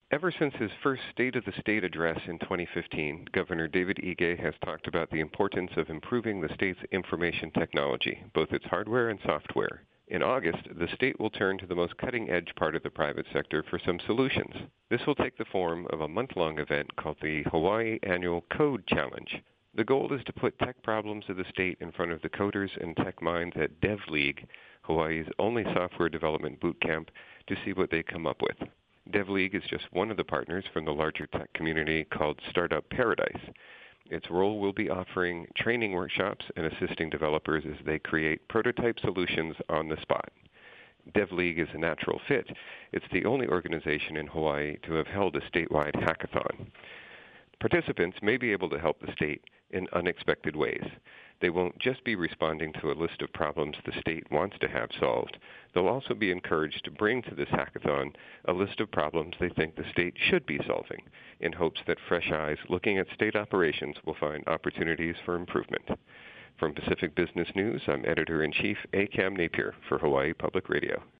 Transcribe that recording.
Ever since his first State of the State address in 2015, Governor David Ige has talked about the importance of improving the state's information technology, both its hardware and software. In August, the state will turn to the most cutting-edge part of the private sector for some solutions. This will take the form of a month-long event called the Hawaii Annual Code Challenge. The goal is to put tech problems of the state in front of the coders and tech minds at DevLeague, Hawaii's only software development boot camp, to see what they come up with. DevLeague is just one of the partners from the larger tech community called Startup Paradise. Its role will be offering training workshops and assisting developers as they create prototype solutions on the spot. DevLeague is a natural fit. It's the only organization in Hawaii to have held a statewide hackathon. Participants may be able to help the state in unexpected ways. They won't just be responding to a list of problems the state wants to have solved. They'll also be encouraged to bring to this hackathon a list of problems they think the state should be solving, in hopes that fresh eyes looking at state operations will find opportunities for improvement. From Pacific Business News, I'm Editor-in-Chief A. Cam Napier for Hawaii Public Radio.